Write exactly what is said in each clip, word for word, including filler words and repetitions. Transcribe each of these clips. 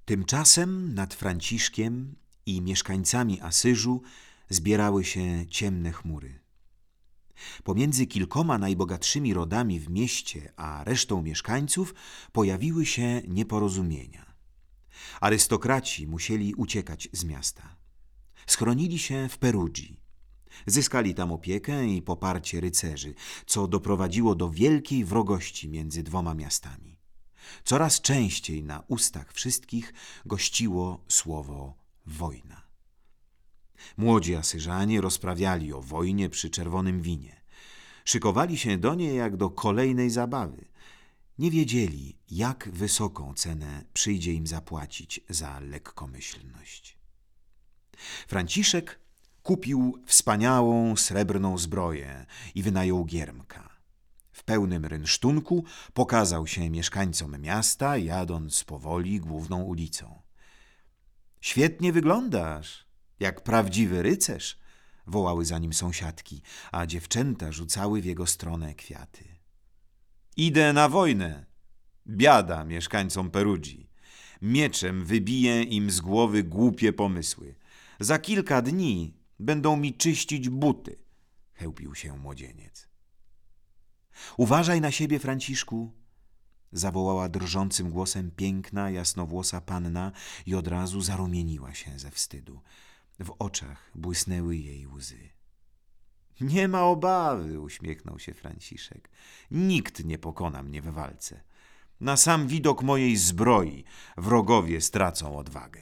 Tymczasem nad Franciszkiem i mieszkańcami Asyżu zbierały się ciemne chmury. Pomiędzy kilkoma najbogatszymi rodami w mieście a resztą mieszkańców pojawiły się nieporozumienia. Arystokraci musieli uciekać z miasta. Schronili się w Perugii. Zyskali tam opiekę i poparcie rycerzy, co doprowadziło do wielkiej wrogości między dwoma miastami. Coraz częściej na ustach wszystkich gościło słowo wojna. Młodzi Asyżanie rozprawiali o wojnie przy czerwonym winie. Szykowali się do niej jak do kolejnej zabawy. Nie wiedzieli, jak wysoką cenę przyjdzie im zapłacić za lekkomyślność. Franciszek kupił wspaniałą srebrną zbroję i wynajął giermka. W pełnym rynsztunku pokazał się mieszkańcom miasta, jadąc powoli główną ulicą. „Świetnie wyglądasz, jak prawdziwy rycerz”, wołały za nim sąsiadki, a dziewczęta rzucały w jego stronę kwiaty. „Idę na wojnę. Biada mieszkańcom Perugii. Mieczem wybiję im z głowy głupie pomysły. Za kilka dni będą mi czyścić buty”, chełpił się młodzieniec. „Uważaj na siebie, Franciszku”, zawołała drżącym głosem piękna, jasnowłosa panna i od razu zarumieniła się ze wstydu. W oczach błysnęły jej łzy. „Nie ma obawy”, uśmiechnął się Franciszek. „Nikt nie pokona mnie w walce. Na sam widok mojej zbroi wrogowie stracą odwagę”.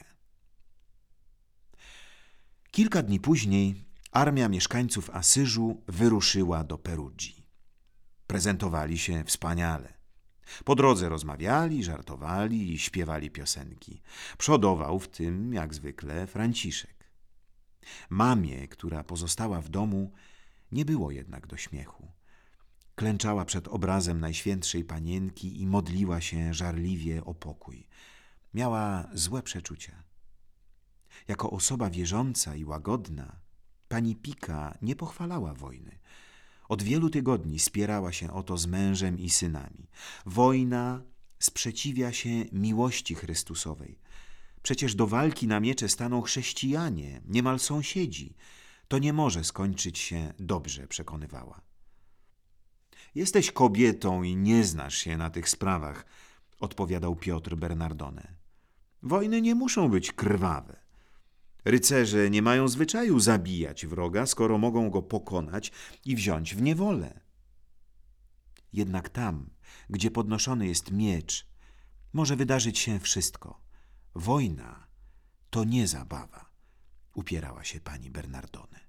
Kilka dni później armia mieszkańców Asyżu wyruszyła do Perugii. Prezentowali się wspaniale. Po drodze rozmawiali, żartowali i śpiewali piosenki. Przodował w tym, jak zwykle, Franciszek. Mamie, która pozostała w domu, nie było jednak do śmiechu. Klęczała przed obrazem Najświętszej Panienki i modliła się żarliwie o pokój. Miała złe przeczucia. Jako osoba wierząca i łagodna, pani Pika nie pochwalała wojny. Od wielu tygodni spierała się o to z mężem i synami. Wojna sprzeciwia się miłości Chrystusowej. Przecież do walki na miecze staną chrześcijanie, niemal sąsiedzi. To nie może skończyć się dobrze, przekonywała. „Jesteś kobietą i nie znasz się na tych sprawach”, odpowiadał Piotr Bernardone. „Wojny nie muszą być krwawe. Rycerze nie mają zwyczaju zabijać wroga, skoro mogą go pokonać i wziąć w niewolę. Jednak tam, gdzie podnoszony jest miecz, może wydarzyć się wszystko. Wojna to nie zabawa”, upierała się pani Bernardone.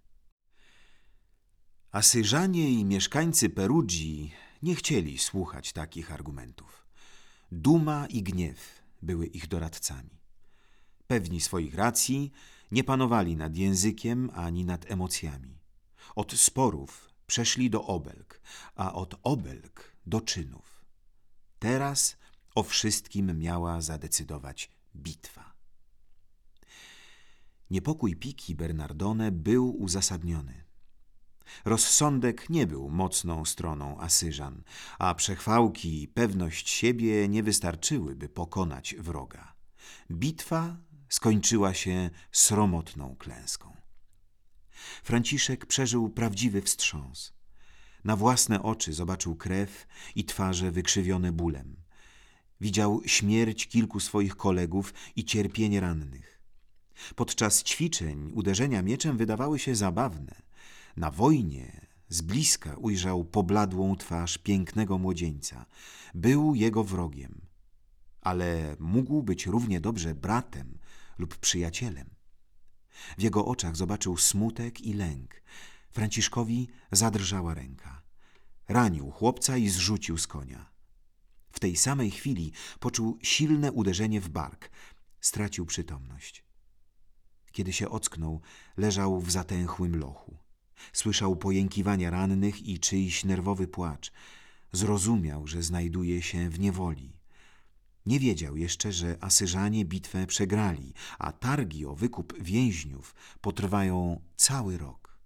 Asyżanie i mieszkańcy Perugii nie chcieli słuchać takich argumentów. Duma i gniew były ich doradcami. Pewni swoich racji nie panowali nad językiem ani nad emocjami. Od sporów przeszli do obelg, a od obelg do czynów. Teraz o wszystkim miała zadecydować bitwa. Niepokój Piki Bernardone był uzasadniony. Rozsądek nie był mocną stroną Asyżan, a przechwałki i pewność siebie nie wystarczyły, by pokonać wroga. Bitwa skończyła się sromotną klęską. Franciszek przeżył prawdziwy wstrząs. Na własne oczy zobaczył krew i twarze wykrzywione bólem. Widział śmierć kilku swoich kolegów i cierpienie rannych. Podczas ćwiczeń uderzenia mieczem wydawały się zabawne. Na wojnie z bliska ujrzał pobladłą twarz pięknego młodzieńca. Był jego wrogiem, ale mógł być równie dobrze bratem lub przyjacielem. W jego oczach zobaczył smutek i lęk. Franciszkowi zadrżała ręka. Ranił chłopca i zrzucił z konia. W tej samej chwili poczuł silne uderzenie w bark. Stracił przytomność. Kiedy się ocknął, leżał w zatęchłym lochu. Słyszał pojękiwania rannych i czyjś nerwowy płacz. Zrozumiał, że znajduje się w niewoli. Nie wiedział jeszcze, że Asyżanie bitwę przegrali, a targi o wykup więźniów potrwają cały rok.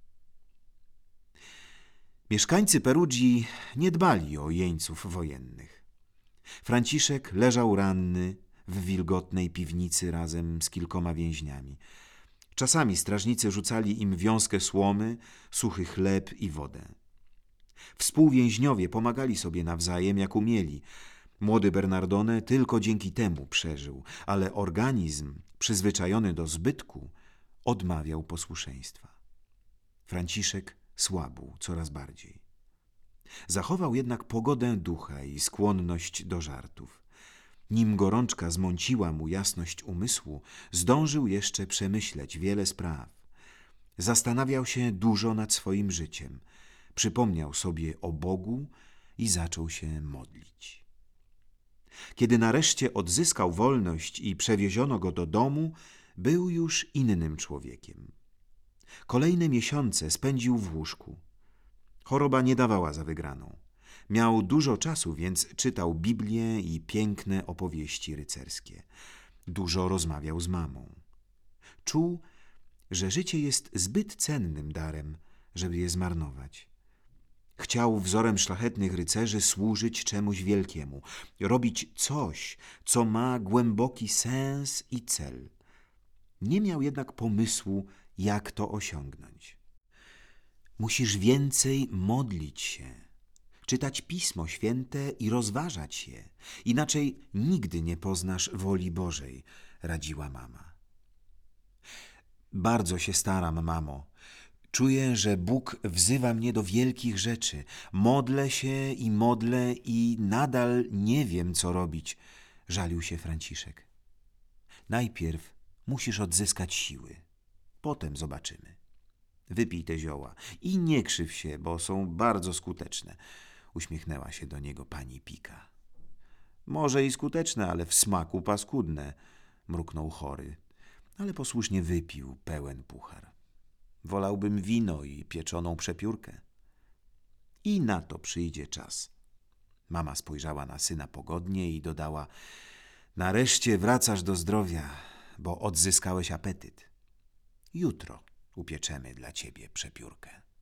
Mieszkańcy Perugii nie dbali o jeńców wojennych. Franciszek leżał ranny, w wilgotnej piwnicy razem z kilkoma więźniami. Czasami strażnicy rzucali im wiązkę słomy, suchy chleb i wodę. Współwięźniowie pomagali sobie nawzajem jak umieli. Młody Bernardone tylko dzięki temu przeżył, ale organizm, przyzwyczajony do zbytku, odmawiał posłuszeństwa. Franciszek słabł coraz bardziej. Zachował jednak pogodę ducha i skłonność do żartów. Nim gorączka zmąciła mu jasność umysłu, zdążył jeszcze przemyśleć wiele spraw. Zastanawiał się dużo nad swoim życiem. Przypomniał sobie o Bogu i zaczął się modlić. Kiedy nareszcie odzyskał wolność i przewieziono go do domu, był już innym człowiekiem. Kolejne miesiące spędził w łóżku. Choroba nie dawała za wygraną. Miał dużo czasu, więc czytał Biblię i piękne opowieści rycerskie. Dużo rozmawiał z mamą. Czuł, że życie jest zbyt cennym darem, żeby je zmarnować. Chciał wzorem szlachetnych rycerzy służyć czemuś wielkiemu, robić coś, co ma głęboki sens i cel. Nie miał jednak pomysłu, jak to osiągnąć. Musisz więcej modlić się, czytać Pismo Święte i rozważać je, inaczej nigdy nie poznasz woli Bożej, radziła mama. Bardzo się staram, mamo. Czuję, że Bóg wzywa mnie do wielkich rzeczy. Modlę się i modlę i nadal nie wiem, co robić, żalił się Franciszek. Najpierw musisz odzyskać siły. Potem zobaczymy. Wypij te zioła i nie krzyw się, bo są bardzo skuteczne. Uśmiechnęła się do niego pani Pika. Może i skuteczne, ale w smaku paskudne, mruknął chory, ale posłusznie wypił pełen puchar. Wolałbym wino i pieczoną przepiórkę. I na to przyjdzie czas. Mama spojrzała na syna pogodnie i dodała: nareszcie wracasz do zdrowia, bo odzyskałeś apetyt. Jutro upieczemy dla ciebie przepiórkę.